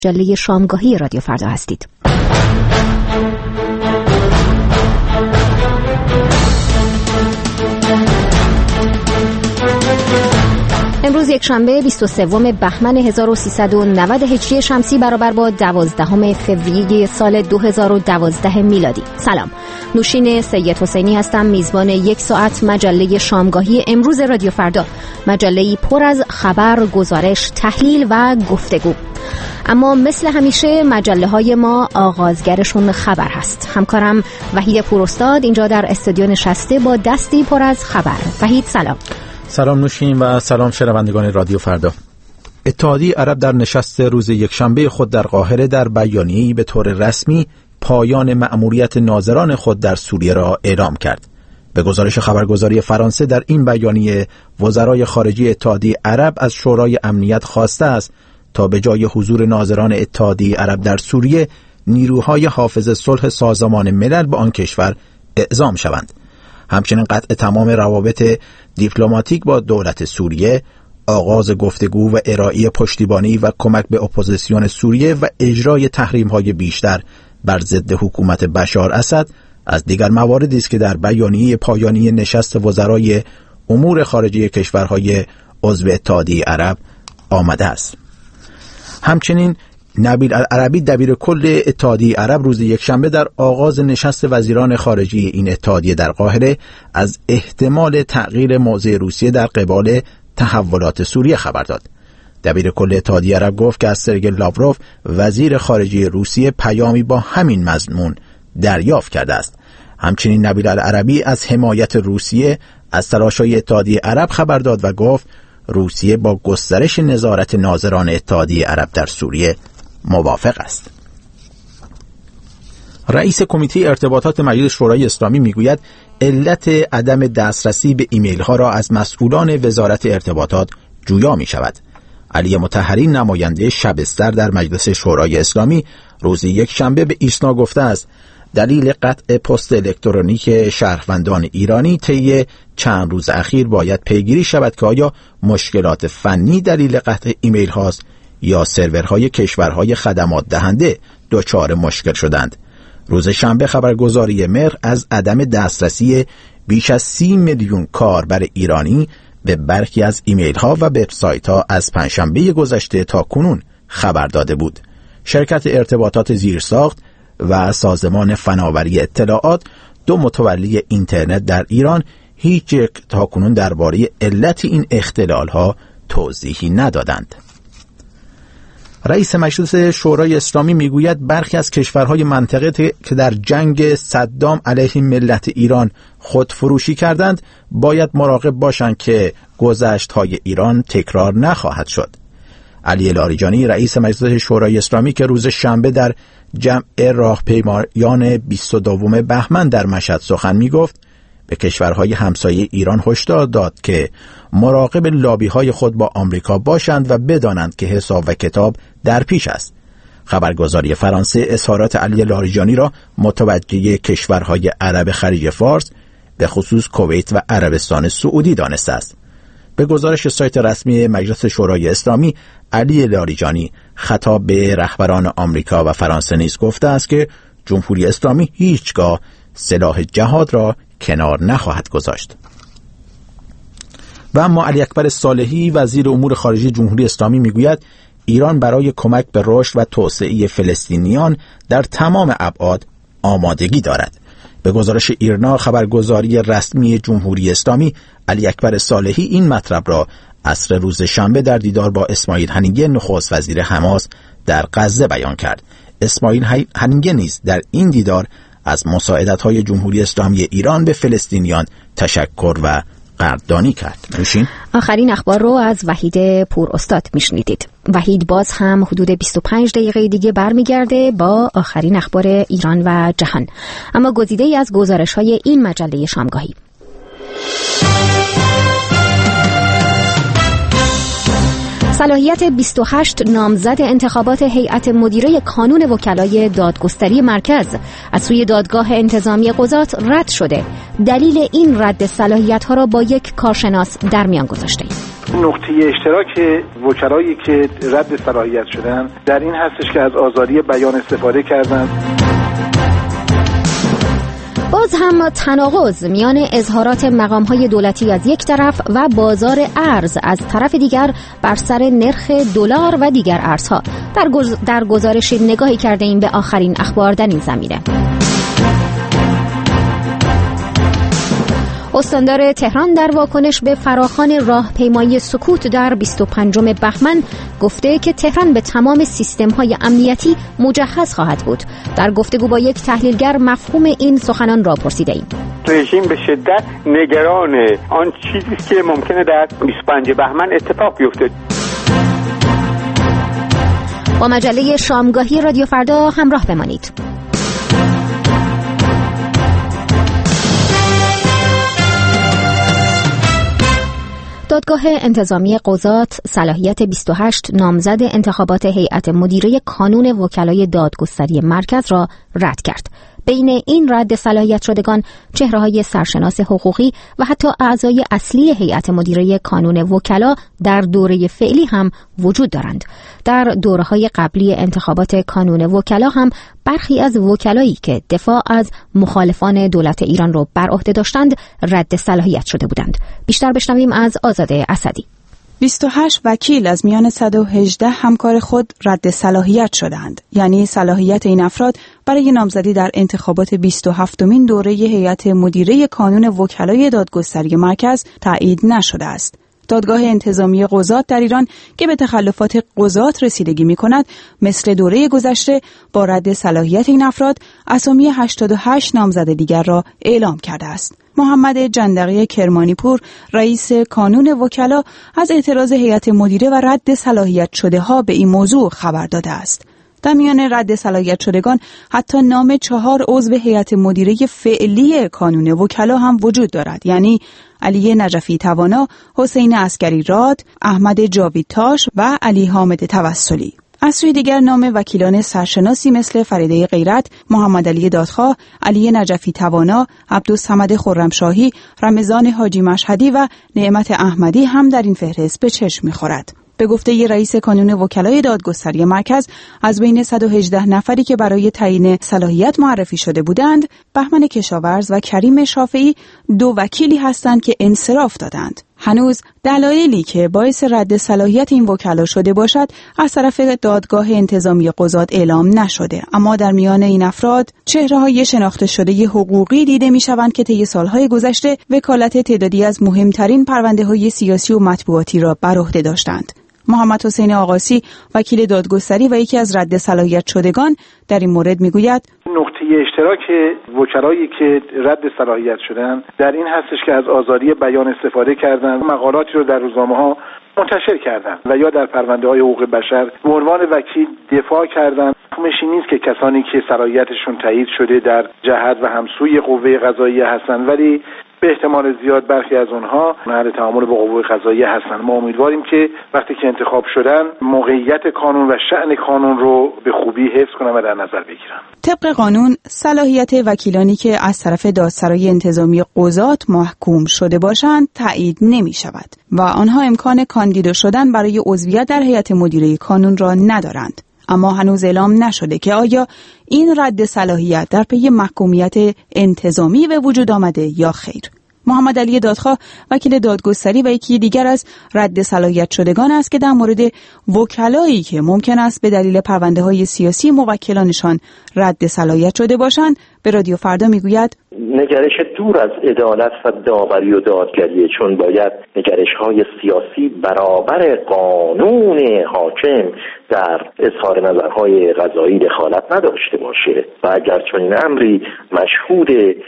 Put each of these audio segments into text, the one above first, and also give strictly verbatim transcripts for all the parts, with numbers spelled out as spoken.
مجله شامگاهی رادیو فردا هستید. امروز یک شنبه بیست و سوم بهمن هزار و سیصد و نود هجری شمسی برابر با دوازدهم فوریه سال دو هزار و دوازده میلادی. سلام، نوشین سید حسینی هستم، میزبان یک ساعت مجله شامگاهی امروز رادیو فردا، مجله‌ای پر از خبر، گزارش، تحلیل و گفتگو. اما مثل همیشه مجله های ما آغازگرشون خبر هست. همکارم وحید پوراستاد اینجا در استودیو نشسته با دستی پر از خبر. وحید سلام. سلام نوشین و سلام شنوندگان رادیو فردا. اتحادیه عرب در نشست روز یکشنبه خود در قاهره در بیانیه‌ای به طور رسمی پایان مأموریت ناظران خود در سوریه را اعلام کرد. به گزارش خبرگزاری فرانسه در این بیانیه وزرای خارجه اتحادیه عرب از شورای امنیت خواسته است تا به جای حضور ناظران اتحادیه عرب در سوریه نیروهای حافظ صلح سازمان ملل به آن کشور اعزام شوند. همچنین قطع تمام روابط دیپلماتیک با دولت سوریه، آغاز گفتگو و ارائه پشتیبانی و کمک به اپوزیسیون سوریه و اجرای تحریم‌های بیشتر بر ضد حکومت بشار اسد از دیگر مواردی است که در بیانیه پایانی نشست وزرای امور خارجه کشورهای عضو اتحادیه عرب آمده است. همچنین نبیل العربی دبیر کل اتحادیه عرب روز یکشنبه در آغاز نشست وزیران خارجه این اتحادیه در قاهره از احتمال تغییر موضع روسیه در قبال تحولات سوریه خبر داد. دبیر کل اتحادیه عرب گفت که از سرگئی لاوروف وزیر خارجه روسیه پیامی با همین مضمون دریافت کرده است. همچنین نبیل العربی از حمایت روسیه از تلاش‌های اتحادیه عرب خبر داد و گفت روسیه با گسترش نظارت ناظران اتحادیه عرب در سوریه موافق است. رئیس کمیته ارتباطات مجلس شورای اسلامی میگوید علت عدم دسترسی به ایمیل ها را از مسئولان وزارت ارتباطات جویا می شود. علی مطهری نماینده شبستر در مجلس شورای اسلامی روز یک شنبه به ایسنا گفته است دلیل قطع پست الکترونیک شهروندان ایرانی طی چند روز اخیر باید پیگیری شود که آیا مشکلات فنی دلیل قطع ایمیل هاست یا سرورهای کشورهای خدمات دهنده دچار مشکل شدند. روز شنبه خبرگزاری مهر از عدم دسترسی بیش از سی میلیون کاربر ایرانی به برخی از ایمیل ها و وبسایت ها از پنجشنبه گذشته تا کنون خبر داده بود. شرکت ارتباطات زیرساخت و سازمان فناوری اطلاعات، دو متولی اینترنت در ایران، هیچ یک تاکنون درباره علت این اختلال ها توضیحی ندادند. رئیس مجلس شورای اسلامی میگوید برخی از کشورهای منطقه که در جنگ صدام علیه ملت ایران خودفروشی کردند باید مراقب باشند که گذشت‌های ایران تکرار نخواهد شد. علی لاریجانی رئیس مجلس شورای اسلامی که روز شنبه در جمع راهپیمایان بیست و دوم بهمن در مشهد سخن میگفت به کشورهای همسایه ایران هشدار داد که مراقب لابی‌های خود با آمریکا باشند و بدانند که حساب و کتاب در پیش است. خبرگزاری فرانسه اظهارات علی لاریجانی را متوجه کشورهای عرب خلیج فارس به خصوص کویت و عربستان سعودی دانسته است. به گزارش سایت رسمی مجلس شورای اسلامی، علی لاریجانی خطاب به رهبران آمریکا و فرانسه نیز گفته است که جمهوری اسلامی هیچگاه سلاح جهاد را کنار نخواهد گذاشت. و اما علی اکبر صالحی وزیر امور خارجه جمهوری اسلامی میگوید ایران برای کمک به رشد و توسعه فلسطینیان در تمام ابعاد آمادگی دارد. به گزارش ایرنا خبرگزاری رسمی جمهوری اسلامی، علی اکبر صالحی این مطلب را عصر روز شنبه در دیدار با اسماعیل هنیگه نخست وزیر حماس در غزه بیان کرد. اسماعیل هنیگه نیز در این دیدار از مساعدت‌های جمهوری اسلامی ایران به فلسطینیان تشکر و قدردانی کرد. نوشین آخرین اخبار رو از وحید پوراستاد میشنیدید. وحید باز هم حدود بیست و پنج دقیقه دیگه برمیگرده با آخرین اخبار ایران و جهان. اما گزیده‌ای از گزارش‌های این مجله شامگاهی. صلاحیت بیست و هشت نامزد انتخابات هیئت مدیره کانون وکلای دادگستری مرکز از سوی دادگاه انتظامی قضات رد شده. دلیل این رد صلاحیت‌ها را با یک کارشناس در میان گذاشته. نقطه اشتراک وکلایی که رد صلاحیت شدن در این هستش که از آزادی بیان استفاده کردند. باز هم تناقض میان اظهارات مقام‌های دولتی از یک طرف و بازار ارز از طرف دیگر بر سر نرخ دلار و دیگر ارزها. در, گز... در گزارش نگاهی کرده ایم به آخرین اخبار در این زمینه. استاندار تهران در واکنش به فراخوان راهپیمایی سکوت در بیست و پنجم بهمن گفته که تهران به تمام سیستم‌های امنیتی مجهز خواهد بود. در گفتگو با یک تحلیلگر مفهوم این سخنان را پرسیده ایم. رژیم به شدت نگران آن چیزی است که ممکنه در بیست و پنجم بهمن اتفاق بیفته. با مجله شامگاهی رادیو فردا همراه بمانید. دادگاه انتظامی قضات صلاحیت بیست و هشت نامزد انتخابات هیئت مدیره کانون وکلای دادگستری مرکز را رد کرد. بین این رد صلاحیت شدگان چهره‌های سرشناس حقوقی و حتی اعضای اصلی هیئت مدیره کانون وکلا در دوره فعلی هم وجود دارند. در دوره‌های قبلی انتخابات کانون وکلا هم برخی از وکلایی که دفاع از مخالفان دولت ایران را بر عهده داشتند رد صلاحیت شده بودند. بیشتر بشنویم از آزاده اسدی. بیست و هشت وکیل از میان صد و هجده همکار خود رد صلاحیت شدند. یعنی صلاحیت این افراد برای نامزدی در انتخابات بیست و هفتمین دوره هیئت مدیره کانون وکلای دادگستری مرکز تایید نشده است. دادگاه انتظامی قضات در ایران که به تخلفات قضات رسیدگی می کند، مثل دوره گذشته با رد صلاحیت این افراد اسامی هشتاد و هشت نامزد دیگر را اعلام کرده است. محمد جندقی کرمانیپور رئیس کانون وکلا از اعتراض هیئت مدیره و رد صلاحیت شده ها به این موضوع خبر داده است. در میان رد صلاحیت شدگان حتی نام چهار عضو هیئت مدیره فعلی کانون وکلا هم وجود دارد، یعنی علی نجفی توانا، حسین عسکری راد، احمد جاویدتاش و علی حامد توسلی. از سوی دیگر نام وکیلان سرشناسی مثل فریده غیرت، محمد علی دادخواه، علی نجفی توانا، عبدالصمد خرمشاهی، رمضان حاجی مشهدی و نعمت احمدی هم در این فهرست به چشم می‌خورد. به گفته ی رئیس کانون وکلای دادگستری مرکز، از بین صد و هجده نفری که برای تعیین صلاحیت معرفی شده بودند، بهمن کشاورز و کریم شافعی دو وکیلی هستند که انصراف دادند. هنوز دلایلی که باعث رد صلاحیت این وکلا شده باشد از طرف دادگاه انتظامی قضات اعلام نشده، اما در میان این افراد چهره‌های شناخته شده حقوقی دیده می‌شوند که طی سال‌های گذشته وکالت تعدادی از مهمترین پرونده‌های سیاسی و مطبوعاتی را بر عهده داشتند. محمد حسین آقاسی وکیل دادگستری و یکی از رد صلاحیت شدگان در این مورد میگوید نقطه اشتراک وکلایی که رد صلاحیت شدن در این هستش که از آزادی بیان استفاده کردن، مقالاتی رو در روزنامه‌ها منتشر کردن و یا در پرونده‌های حقوق بشر به عنوان وکیل دفاع کردن. مشی نیست که کسانی که صلاحیتشون تایید شده در جهت و همسوی قوه قضاییه هستن، ولی به احتمال زیاد برخی از اونها اهل تعامل با قوه قضاییه هستن. ما امیدواریم که وقتی که انتخاب شدن موقعیت قانون و شأن قانون رو به خوبی حفظ کنن و در نظر بگیرن. طبق قانون صلاحیت وکیلانی که از طرف دادسرای انتظامی قضات محکوم شده باشند تایید نمی شود و آنها امکان کاندیدا شدن برای عضویت در هیئت مدیره کانون را ندارند. اما هنوز اعلام نشده که آیا این رد صلاحیت در پی محکومیت انتظامی به وجود آمده یا خیر. محمد علی دادخواه وکیل دادگستری و یکی دیگر از رد صلاحیت شدگان است که در مورد وکلایی که ممکن است به دلیل پرونده‌های سیاسی موکلانشان رد صلاحیت شده باشند به رادیو فردا میگوید نگرش دور از عدالت و داوری و دادگریه، چون باید نگرش‌های سیاسی برابر قانون حاکم در اظهار نظرهای قضایی دخالت نداشته باشه و اگر چنین امری مشهود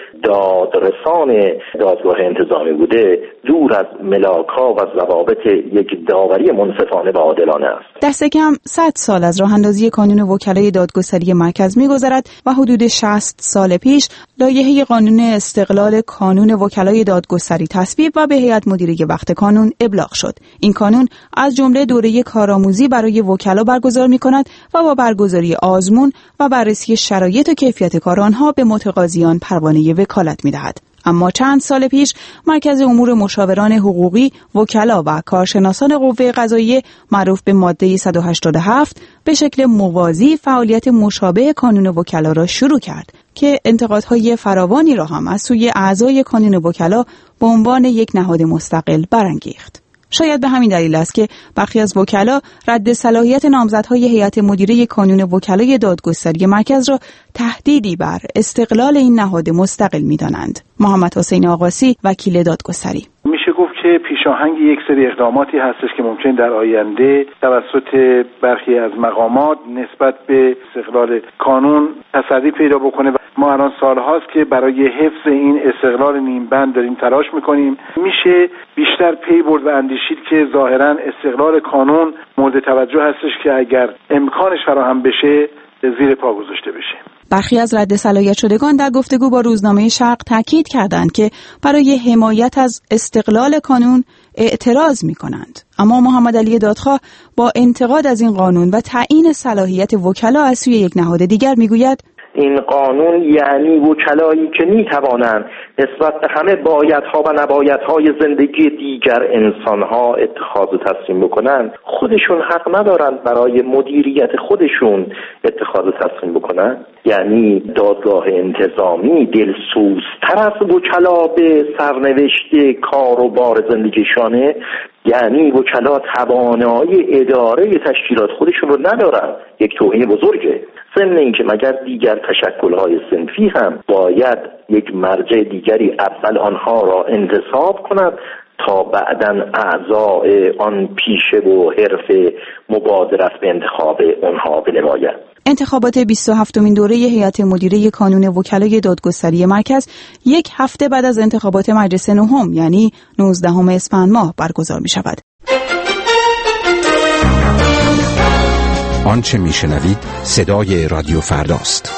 دادرسان دادگاه انتظامی بوده دور از ملاک‌ها و ضوابط یک داوری منصفانه و عادلانه است. دست کم صد سال از راه اندازی کانون وکلای دادگستری مرکز می‌گذرد و حدود شصت سال پیش لایحه قانون استقلال کانون وکلای دادگستری تصویب و به هیئت مدیره وقت کانون ابلاغ شد. این کانون از جمله دوره کارآموزی برای وکلا برگزار می‌کند و با برگزاری آزمون و بررسی شرایط و کیفیت کار آنها به متقاضیان پروانه وکالت می‌دهد. اما چند سال پیش مرکز امور مشاوران حقوقی، وکلا و کارشناسان قوه قضاییه معروف به ماده صد و هشتاد و هفت به شکل موازی فعالیت مشابه کانون وکلا را شروع کرد که انتقادهای فراوانی را هم از سوی اعضای کانون وکلا به عنوان یک نهاد مستقل برانگیخت. شاید به همین دلیل است که برخی از وکلا رد صلاحیت نامزدهای هیئت مدیره کانون وکلای دادگستری مرکز را تهدیدی بر استقلال این نهاد مستقل می‌دانند. محمد حسین آقاسی، وکیل دادگستری: میشه گفت که پیشاهنگ یک سری اقداماتی هستش که ممکن در آینده توسط برخی از مقامات نسبت به استقلال کانون تسری پیدا بکنه. ما الان سالهاست که برای حفظ این استقلال نیمبند داریم تلاش میکنیم. میشه بیشتر پی برد و اندیشید که ظاهرا استقلال کانون مورد توجه هستش که اگر امکانش فراهم بشه زیر پا گذاشته بشه. برخی از رد صلاحیت شدگان در گفتگو با روزنامه شرق تاکید کردند که برای حمایت از استقلال کانون اعتراض می‌کنند. اما محمد علی دادخواه با انتقاد از این قانون و تعیین صلاحیت وکلا از سوی یک نهاد دیگر می‌گوید: این قانون یعنی وکلایی که میتوانند نسبت به همه بایدها و نبایدهای زندگی دیگر انسانها اتخاذ و تصمیم بکنند، خودشون حق ندارند برای مدیریت خودشون اتخاذ و تصمیم بکنند. یعنی دادگاه انتظامی دلسوزتر از وکلا به سرنوشت کار و بار زندگیشانه، یعنی وکلا توانایی اداره تشکیلات خودشون رو ندارن. یک توهین بزرگه. ضمن اینکه مگر دیگر تشکل‌های صنفی هم باید یک مرجع دیگری اول آنها را انتصاب کند تا بعداً اعضای آن پیشه و حرف مبادرت به انتخاب آنها بنماید. انتخابات بیست و هفتمین دوره هیئت مدیره کانون وکلای دادگستری مرکز یک هفته بعد از انتخابات مجلس نهم یعنی نوزدهم اسفند ماه برگزار می شود. آنچه میشنوید صدای رادیو فرداست.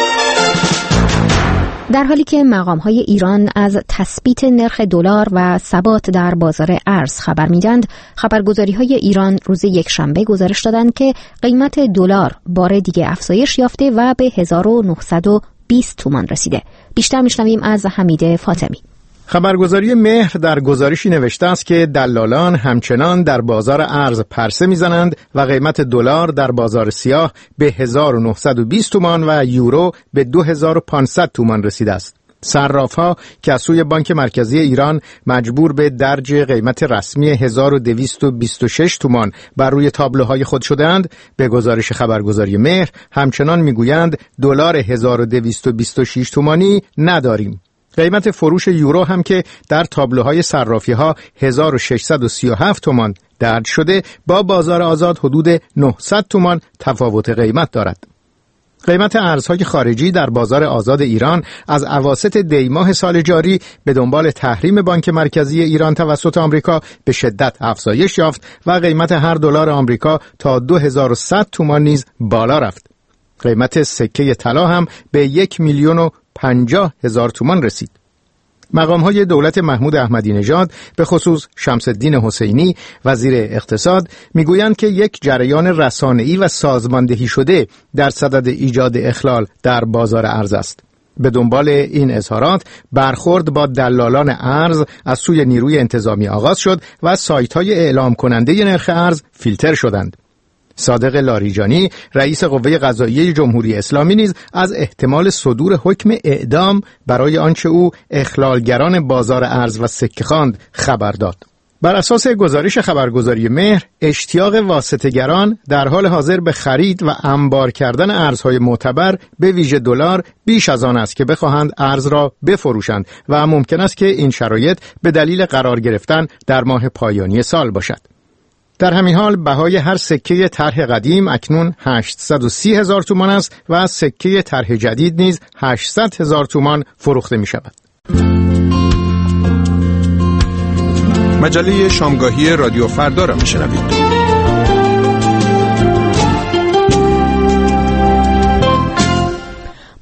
در حالی که مقام‌های ایران از تثبیت نرخ دلار و ثبات در بازار ارز خبر می‌دهند، خبرگزاری‌های ایران روز یکشنبه گزارش دادند که قیمت دلار بار دیگه افزایش یافته و به هزار و نهصد و بیست تومان رسیده. بیشتر می‌شنویم از حمید فاطمی. خبرگزاری مهر در گزارشی نوشته است که دلالان همچنان در بازار ارز پرسه میزنند و قیمت دلار در بازار سیاه به هزار و نهصد و بیست تومان و یورو به دو هزار و پانصد تومان رسیده است. صراف‌ها که از سوی بانک مرکزی ایران مجبور به درج قیمت رسمی هزار و دویست و بیست و شش تومان بر روی تابلوهای خود شده‌اند، به گزارش خبرگزاری مهر همچنان میگویند دلار هزار و دویست و بیست و شش تومانی نداریم. قیمت فروش یورو هم که در تابلوهای صرافی‌ها هزار و ششصد و سی و هفت تومان درج شده، با بازار آزاد حدود نهصد تومان تفاوت قیمت دارد. قیمت ارزهای خارجی در بازار آزاد ایران از اواسط دی ماه سال جاری به دنبال تحریم بانک مرکزی ایران توسط آمریکا به شدت افزایش یافت و قیمت هر دلار آمریکا تا دو هزار و صد تومان نیز بالا رفت. قیمت سکه طلا هم به یک میلیون و پنجاه هزار تومان رسید. مقام‌های دولت محمود احمدی نژاد به خصوص شمس الدین حسینی وزیر اقتصاد میگویند که یک جریان رسانه‌ای و سازماندهی شده در صدد ایجاد اخلال در بازار ارز است. به دنبال این اظهارات برخورد با دلالان ارز از سوی نیروی انتظامی آغاز شد و سایت‌های اعلام کننده نرخ ارز فیلتر شدند. صادق لاریجانی رئیس قوه قضاییه جمهوری اسلامی نیز از احتمال صدور حکم اعدام برای آنچه او اخلالگران بازار ارز و سکه خواند خبر داد. بر اساس گزارش خبرگزاری مهر، اشتیاق واسطه‌گران در حال حاضر به خرید و انبار کردن ارزهای معتبر به ویژه دلار بیش از آن است که بخواهند ارز را بفروشند و ممکن است که این شرایط به دلیل قرار گرفتن در ماه پایانی سال باشد. در همین حال بهای هر سکه طرح قدیم اکنون هشتصد و سی هزار تومان است و سکه طرح جدید نیز هشتصد هزار تومان فروخته می شود. مجله شامگاهی رادیو فردا را می شنوید.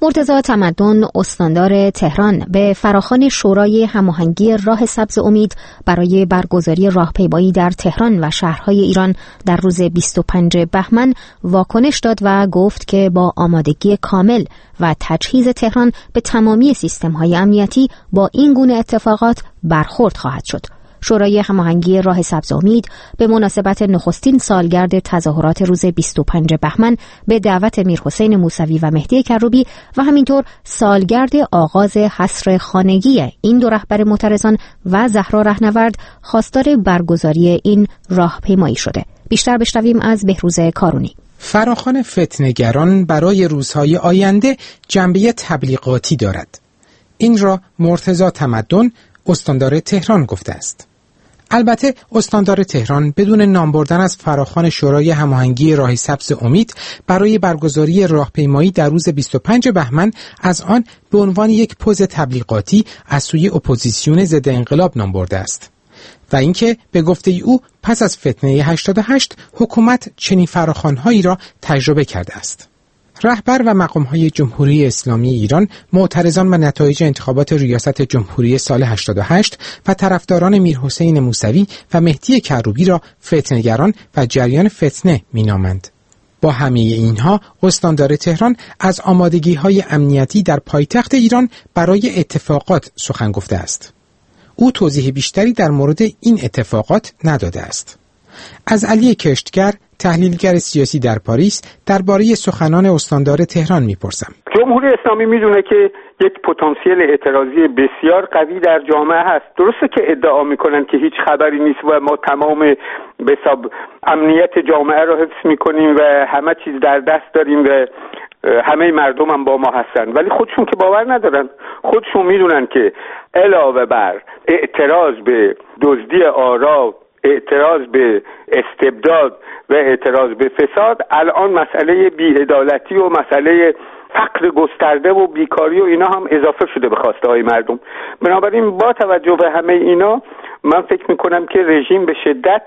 مرتضی تمدن استاندار تهران به فراخوان شورای هماهنگی راه سبز امید برای برگزاری راهپیمایی در تهران و شهرهای ایران در روز بیست و پنجم بهمن واکنش داد و گفت که با آمادگی کامل و تجهیز تهران به تمامی سیستم‌های امنیتی با این گونه اتفاقات برخورد خواهد شد. شورای هماهنگی راه سبز امید به مناسبت نخستین سالگرد تظاهرات روز بیست و پنجم بهمن به دعوت میرحسین موسوی و مهدی کروبی و همینطور سالگرد آغاز حصر خانگی این دو رهبر معترضان و زهرا رهنورد خواستار برگزاری این راهپیمایی شده. بیشتر بشنویم از بهروز کارونی. فراخوان فتنه‌گران برای روزهای آینده جنبه تبلیغاتی دارد. این را مرتضی تمدن استاندار تهران گفته است. البته استاندار تهران بدون نام بردن از فراخوان شورای هماهنگی راه سبز امید برای برگزاری راهپیمایی در روز بیست و پنجم بهمن از آن به عنوان یک پوز تبلیغاتی از سوی اپوزیسیون ضد انقلاب نام برده است و اینکه به گفته او پس از فتنه هشتاد و هشت حکومت چنین فراخوان‌هایی را تجربه کرده است. رهبر و مقام‌های جمهوری اسلامی ایران معترضان و نتایج انتخابات ریاست جمهوری سال هشتاد و هشت و طرفداران میرحسین موسوی و مهدی کروبی را فتنه‌گران و جریان فتنه می‌نامند. با همه اینها استاندار تهران از آمادگی‌های امنیتی در پایتخت ایران برای اتفاقات سخن گفته است. او توضیح بیشتری در مورد این اتفاقات نداده است. از علی کشتگر تحلیلگر سیاسی در پاریس درباره سخنان استاندار تهران میپرسم. جمهوری اسلامی میدونه که یک پتانسیل اعتراضی بسیار قوی در جامعه هست. درسته که ادعا میکنن که هیچ خبری نیست و ما تمام به حساب امنیت جامعه رو حفظ میکنیم و همه چیز در دست داریم و همه مردم هم با ما هستن، ولی خودشون که باور ندارن. خودشون میدونن که علاوه بر اعتراض به دزدی آرا، اعتراض به استبداد و اعتراض به فساد، الان مسئله بی‌عدالتی و مسئله فقر گسترده و بیکاری و اینا هم اضافه شده به خواسته های مردم. بنابراین با توجه به همه اینا من فکر میکنم که رژیم به شدت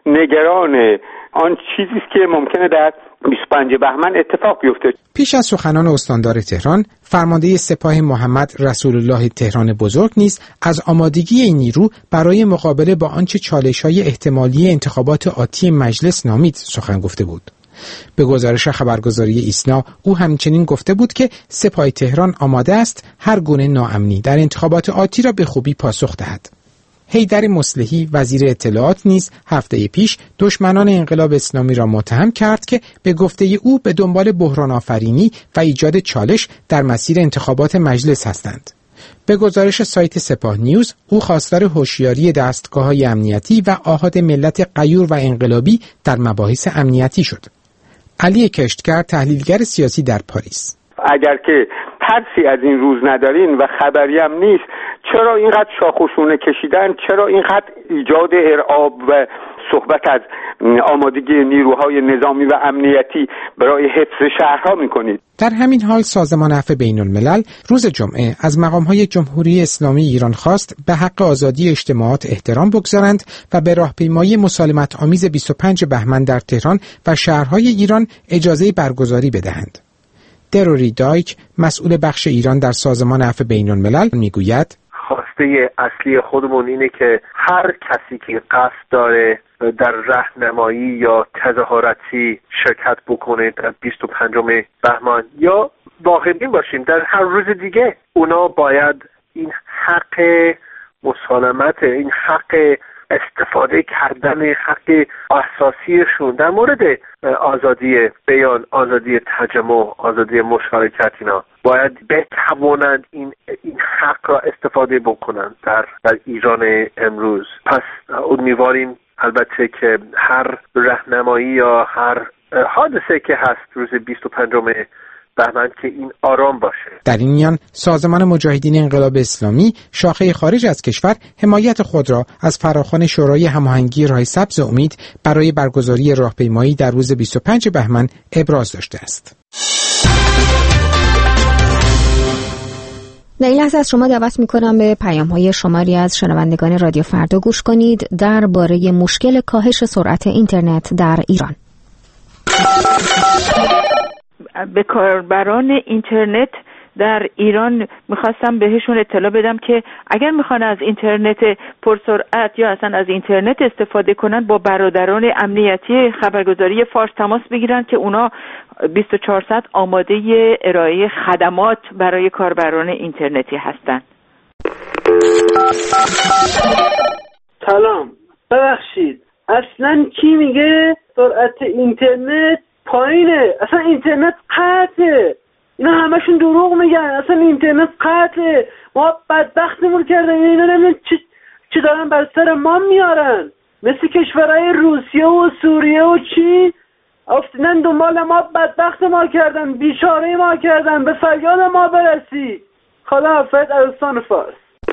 نگران آن چیزی است که ممکنه در بیست و پنجم بهمن اتفاق بیفته. پیش از سخنان استاندار تهران، فرمانده سپاه محمد رسول الله تهران بزرگ نیز از آمادگی این نیرو برای مقابله با آنچه چالش‌های احتمالی انتخابات آتی مجلس نامید سخن گفته بود. به گزارش خبرگزاری ایسنا او همچنین گفته بود که سپاه تهران آماده است هر گونه ناامنی در انتخابات آتی را به خوبی پاسخ دهد. حیدر مصلحی وزیر اطلاعات نیز هفته پیش دشمنان انقلاب اسلامی را متهم کرد که به گفته او به دنبال بحران آفرینی و ایجاد چالش در مسیر انتخابات مجلس هستند. به گزارش سایت سپاه نیوز او خواستار هوشیاری دستگاه‌های امنیتی و آحاد ملت غیور و انقلابی در مباحث امنیتی شد. علی کشتگر تحلیلگر سیاسی در پاریس: اگر که ترسی از این روز ندارین و خبری هم نیست، چرا اینقدر شاخ و شونه کشیدن؟ چرا اینقدر ایجاد ارعاب و صحبت از آمادگی نیروهای نظامی و امنیتی برای حفظ شهرها میکنید؟ در همین حال سازمان عفو بین الملل روز جمعه از مقامهای جمهوری اسلامی ایران خواست به حق آزادی اجتماعات احترام بگذارند و به راهپیمایی مسالمت آمیز بیست و پنجم بهمن در تهران و شهرهای ایران اجازه برگزاری بدهند. دروری دایک مسئول بخش ایران در سازمان عفو بین الملل میگوید: خواسته اصلی خودمون اینه که هر کسی که قصد داره در راهنمایی یا تظاهراتی شرکت بکنه در بیست و پنجم بهمن یا واقع‌بین باشیم در هر روز دیگه، اونا باید این حق مسالمت، این حق استفاده کردن حق اساسیشون در مورد آزادی بیان، آزادی تجمع، آزادی مشارکت، اینا باید بتوانند این این حق را استفاده بکنند در در ایران امروز. پس امیدواریم البته که هر راهنمایی یا هر حادثه که هست روز بیست و پنجم بهمن که این آرام باشه. در این میان سازمان مجاهدین انقلاب اسلامی شاخه خارج از کشور حمایت خود را از فراخوان شورای هماهنگی راه سبز امید برای برگزاری راهپیمایی در روز بیست و پنجم بهمن ابراز داشته است. در این لحظه از شما دعوت می‌کنم به پیام‌های شماری از شنوندگان رادیو فردا گوش کنید درباره مشکل کاهش سرعت اینترنت در ایران. به کاربران اینترنت در ایران میخواستم بهشون اطلاع بدم که اگر میخوان از اینترنت پرسرعت یا اصلا از اینترنت استفاده کنن با برادران امنیتی خبرگزاری فارس تماس بگیرن که اونا بیست و چهار ساعت آماده ارائه خدمات برای کاربران اینترنتی هستن. سلام، ببخشید اصلا کی میگه سرعت اینترنت پایینه؟ اصلا اینترنت قطعه. اینا همشون دروغ میگن. اصلا اینترنت قطعه. ما بدبختمون کردن. اینا نمیدونم چی چی دارن بر سر ما میارن، مثل کشورهای روسیه و سوریه و چین افتادن دنبال ما، بدبخت ما کردن، بیچاره ما کردن. به فریاد ما برسی. خدا حافظ. از استان فارس.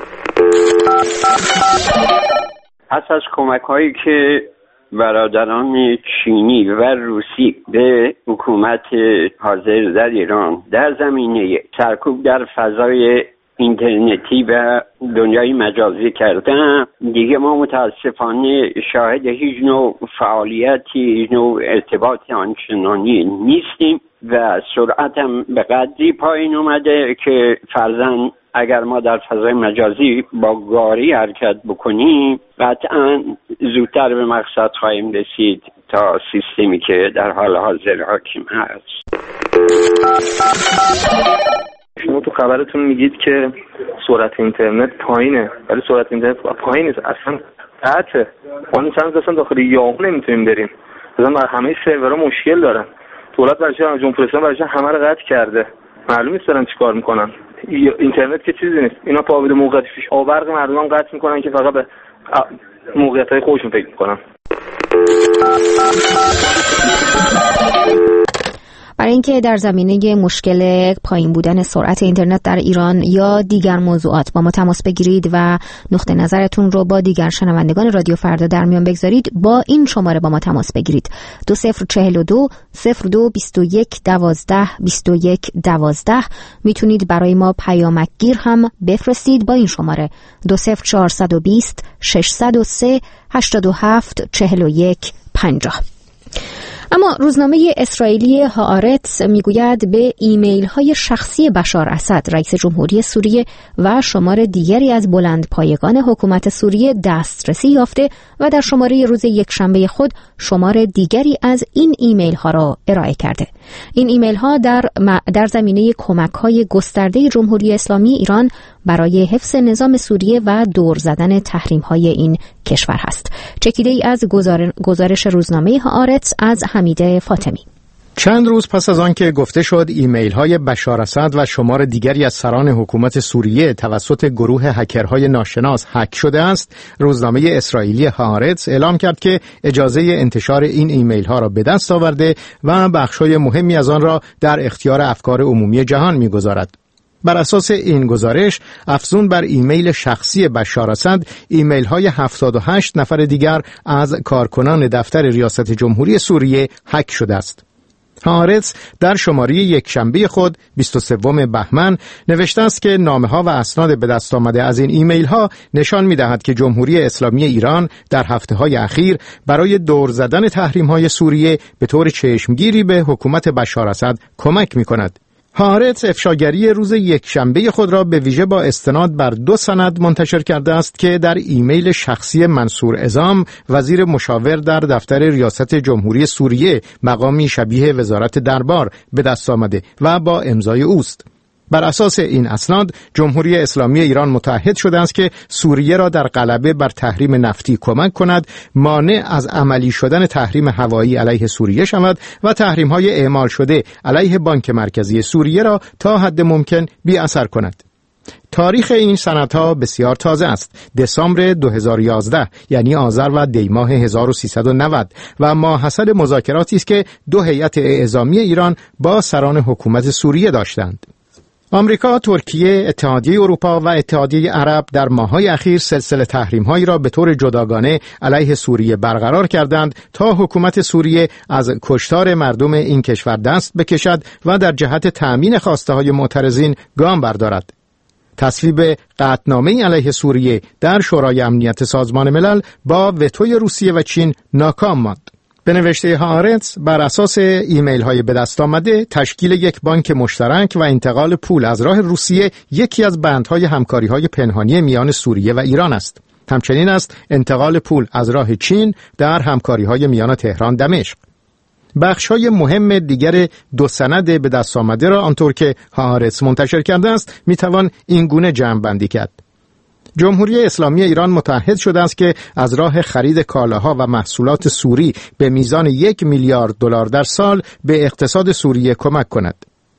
پس از کمک هایی که برادران چینی و روسی به حکومت حاضر در ایران در زمینه سرکوب در فضای اینترنتی و دنیای مجازی کردن، دیگه ما متاسفانه شاهد هیچ نوع فعالیتی، هیچ نوع ارتباط آنچنانی نیستیم و سرعت هم به قدری پایین اومده که فرضاً اگر ما در فضای مجازی با گاری حرکت بکنیم قطعاً زودتر به مقصد خواهیم رسید تا سیستمی که در حال حاضر حاکم هست. شما تو خبرتون میگید که سرعت اینترنت پایینه، ولی سرعت اینترنت پایین نیست، اصلا قطعه. ما چند اصلا داخل یاهو نمیتونیم بریم. مثلا همه سرورها مشکل دارن. دولت برای جمهوری اسلامی برای همه رو قطع کرده. معلوم نیست دارن چیکار میکنن. اینترنت که چیزی نیست. اینا پاوید موقعیت فیش آورق مردم قطع میکنن که فقط به موقعیت‌های خودشون فکر میکنن. برای اینکه در زمینه مشکل پایین بودن سرعت اینترنت در ایران یا دیگر موضوعات با ما تماس بگیرید و نقطه نظرتون رو با دیگر شنوندگان رادیو فردا در میان بگذارید، با این شماره با ما تماس بگیرید: دو صفر چهل و دو صفر دو بیست و یک دوازده بیست و یک دوازده. میتونید برای ما پیامک گیر هم بفرستید با این شماره دو صفر چهارصد و بیست ششصد و سه هشتاد و هفت چهل و یک پنجاه. اما روزنامه اسرائیلی هآرتس میگوید به ایمیل های شخصی بشار اسد رئیس جمهوری سوریه و شمار دیگری از بلندپایگان حکومت سوریه دسترسی یافته و در شماره روز یکشنبه خود شمار دیگری از این ایمیل ها را ارائه کرده. این ایمیل ها در در زمینه کمک های گسترده جمهوری اسلامی ایران برای حفظ نظام سوریه و دور زدن تحریم های این کشور هست. چکیده ای از گزارش روزنامه هآرتس از حمیده فاطمی. چند روز پس از آن که گفته شد ایمیل های بشار اسد و شمار دیگری از سران حکومت سوریه توسط گروه هکرهای ناشناس هک شده است، روزنامه اسرائیلی هآرتس اعلام کرد که اجازه انتشار این ایمیل ها را به دست آورده و بخشای مهمی از آن را در اختیار افکار عمومی جهان می‌گذارد. بر اساس این گزارش، افزون بر ایمیل شخصی بشار اسد، ایمیل های هفتاد و هشت نفر دیگر از کارکنان دفتر ریاست جمهوری سوریه هک شده است. هآرتس در شماره یکشنبه خود بیست و سوم بهمن نوشته است که نامه‌ها و اسناد به دست آمده از این ایمیل‌ها نشان می‌دهد که جمهوری اسلامی ایران در هفته‌های اخیر برای دور زدن تحریم‌های سوریه به طور چشمگیری به حکومت بشار اسد کمک می‌کند. هآرتس افشاگری روز یکشنبه خود را به ویژه با استناد بر دو سند منتشر کرده است که در ایمیل شخصی منصور عظام، وزیر مشاور در دفتر ریاست جمهوری سوریه، مقامی شبیه وزارت دربار، به دست آمده و با امضای اوست. بر اساس این اسناد، جمهوری اسلامی ایران متعهد شده است که سوریه را در غلبه بر تحریم نفتی کمک کند، مانع از عملی شدن تحریم هوایی علیه سوریه شود و تحریم‌های اعمال شده علیه بانک مرکزی سوریه را تا حد ممکن بی اثر کند. تاریخ این سندها بسیار تازه است: دسامبر دو هزار و یازده، یعنی آذر و دی ماه هزار و سیصد و نود، و ماحصل مذاکراتی است که دو هیئت اعزامی ایران با سران حکومت سوریه داشتند. آمریکا، ترکیه، اتحادیه اروپا و اتحادیه عرب در ماه‌های اخیر سلسله تحریم‌هایی را به طور جداگانه علیه سوریه برقرار کردند تا حکومت سوریه از کشتار مردم این کشور دست بکشد و در جهت تأمین خواسته‌های معترضین گام بردارد. تصویب قطعنامه علیه سوریه در شورای امنیت سازمان ملل با وتوی روسیه و چین ناکام ماند. به نوشته هآرتز، بر اساس ایمیل های به دست آمده، تشکیل یک بانک مشترک و انتقال پول از راه روسیه یکی از بندهای همکاری های پنهانی میان سوریه و ایران است. همچنین است انتقال پول از راه چین در همکاری های میان تهران دمشق. بخش های مهم دیگر دو سند به دست آمده را آنطور که هآرتز منتشر کرده است میتوان این گونه جمع بندی کرد. جمهوری اسلامی ایران متعهد شده است که از راه خرید کالاها و محصولات سوری به میزان یک میلیارد دلار در سال به اقتصاد سوریه کمک کند.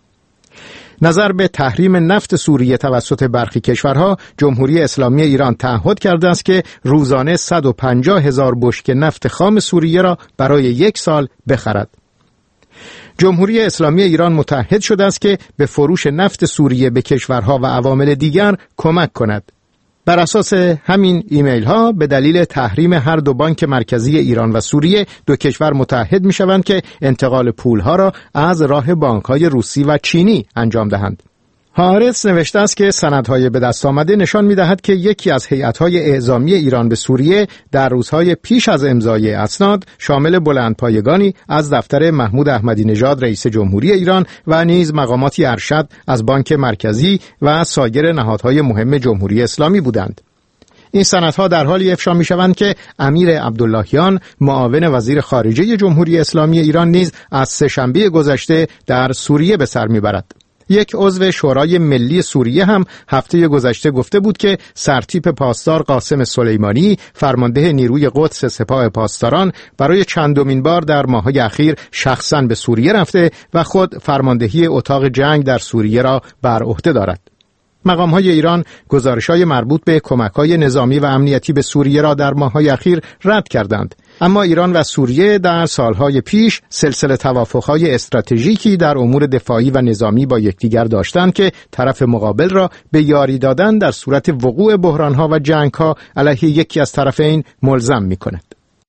نظر به تحریم نفت سوریه توسط برخی کشورها، جمهوری اسلامی ایران تعهد کرده است که روزانه صد و پنجاه هزار بشکه نفت خام سوریه را برای یک سال بخرد. جمهوری اسلامی ایران متعهد شده است که به فروش نفت سوریه به کشورها و عوامل دیگر کمک کند. بر اساس همین ایمیل ها به دلیل تحریم هر دو بانک مرکزی ایران و سوریه، دو کشور متعهد می شوند که انتقال پول ها را از راه بانک های روسی و چینی انجام دهند. هآرتز نوشته است که سندهای به دست آمده نشان می دهد که یکی از هیئت‌های اعزامی ایران به سوریه در روزهای پیش از امضای اسناد شامل بلندپایگانی از دفتر محمود احمدی نژاد رئیس جمهوری ایران و نیز مقاماتی ارشد از بانک مرکزی و سایر نهادهای مهم جمهوری اسلامی بودند. این سندها در حالی افشا می شوند که امیر عبداللهیان، معاون وزیر خارجه جمهوری اسلامی ایران، نیز از سه‌شنبه گذشته در سوریه به سر می برد. یک عضو شورای ملی سوریه هم هفته گذشته گفته بود که سرتیپ پاسدار قاسم سلیمانی، فرمانده نیروی قدس سپاه پاسداران، برای چندمین بار در ماه‌های اخیر شخصاً به سوریه رفته و خود فرماندهی اتاق جنگ در سوریه را بر عهده دارد. مقام‌های ایران گزارش‌های مربوط به کمک‌های نظامی و امنیتی به سوریه را در ماه‌های اخیر رد کردند. اما ایران و سوریه در سالهای پیش سلسله توافق‌های استراتژیکی در امور دفاعی و نظامی با یکدیگر داشتند که طرف مقابل را به یاری دادن در صورت وقوع بحران‌ها و جنگ‌ها علیه یکی از طرفین ملزم می‌کند.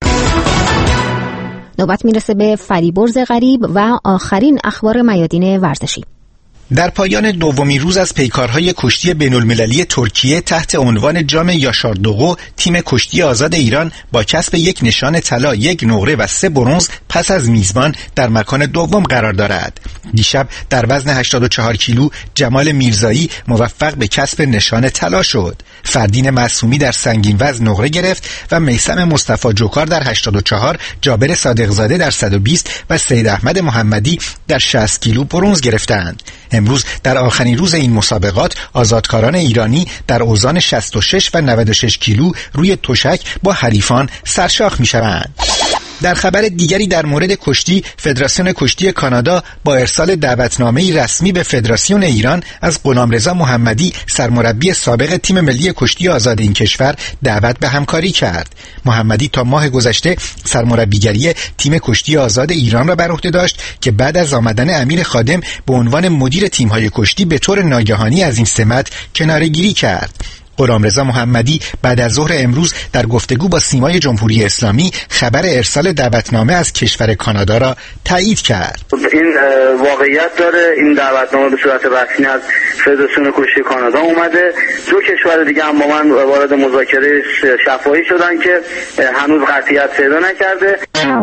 نوبت میرسه به فریبرز غریب و آخرین اخبار میادین ورزشی. در پایان دومین روز از پیکارهای کشتی بین‌المللی ترکیه تحت عنوان جام یاشاردوغو، تیم کشتی آزاد ایران با کسب یک نشان طلا، یک نقره و سه برنز پس از میزبان در مکان دوم قرار دارد. دیشب در وزن هشتاد و چهار کیلو جمال میرزایی موفق به کسب نشان طلا شد. فردین معصومی در سنگین وزن نقره گرفت و میثم مصطفی جوکار در هشتاد و چهار، جابر صادقزاده در صد و بیست و سید احمد محمدی در شصت کیلو برنز گرفتند. امروز در آخرین روز این مسابقات آزادکاران ایرانی در اوزان شصت و شش و نود و شش کیلو روی تشک با حریفان سرشاخ می‌شوند. در خبر دیگری در مورد کشتی، فدراسیون کشتی کانادا با ارسال دعوتنامه‌ای رسمی به فدراسیون ایران از غلامرضا محمدی، سرمربی سابق تیم ملی کشتی آزاد این کشور، دعوت به همکاری کرد. محمدی تا ماه گذشته سرمربیگری تیم کشتی آزاد ایران را بر عهده داشت که بعد از آمدن امیر خادم به عنوان مدیر تیم‌های کشتی به طور ناگهانی از این سمت کناره‌گیری کرد. غلامرضا محمدی بعد از ظهر امروز در گفتگو با سیمای جمهوری اسلامی خبر ارسال دعوتنامه از کشور کانادا را تایید کرد. این واقعیت داره، این دعوتنامه به صورت رسمی از فدراسیون کشتی کانادا اومده. دو کشور دیگه هم با من وارد مذاکره شفاهی شدن که هنوز قطعیت پیدا نکرده.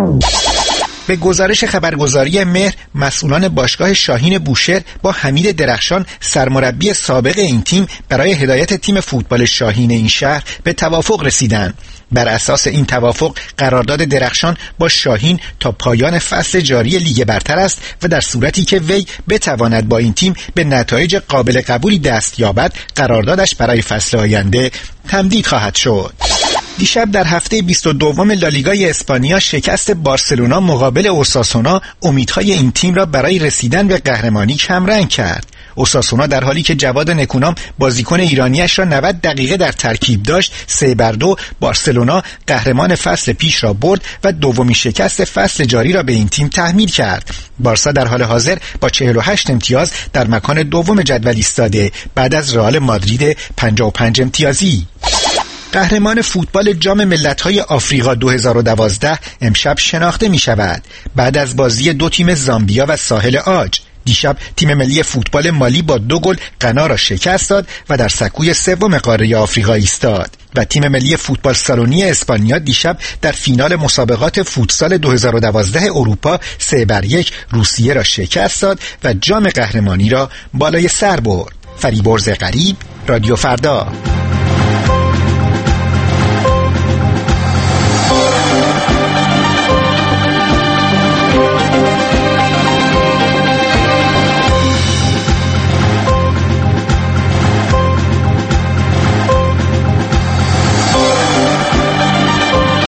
به گزارش خبرگزاری مهر، مسئولان باشگاه شاهین بوشهر با حمید درخشان، سرمربی سابق این تیم، برای هدایت تیم فوتبال شاهین این شهر به توافق رسیدند. بر اساس این توافق قرارداد درخشان با شاهین تا پایان فصل جاری لیگ برتر است و در صورتی که وی بتواند با این تیم به نتایج قابل قبولی دست یابد، قراردادش برای فصل آینده تمدید خواهد شد. دیشب در هفته بیست و دو لالیگای اسپانیا شکست بارسلونا مقابل اوساسونا امیدهای این تیم را برای رسیدن به قهرمانی کمرنگ کرد. اوساسونا در حالی که جواد نکونام بازیکن ایرانیش را نود دقیقه در ترکیب داشت، سه بر دو بارسلونا قهرمان فصل پیش را برد و دومین شکست فصل جاری را به این تیم تحمیل کرد. بارسا در حال حاضر با چهل و هشت امتیاز در مکان دوم جدول ایستاده بعد از رئال مادرید پنجاه و پنج امتیازی. قهرمان فوتبال جام ملت‌های آفریقا دو هزار و دوازده امشب شناخته می شود بعد از بازی دو تیم زامبیا و ساحل عاج. دیشب تیم ملی فوتبال مالی با دو گل غنا را شکست داد و در سکوی سوم قاره آفریقا ایستاد. و تیم ملی فوتبال سالونی اسپانیا دیشب در فینال مسابقات فوتسال دو هزار و دوازده اروپا سه بر یک روسیه را شکست داد و جام قهرمانی را بالای سر برد. فریبرز غریب، رادیو فردا.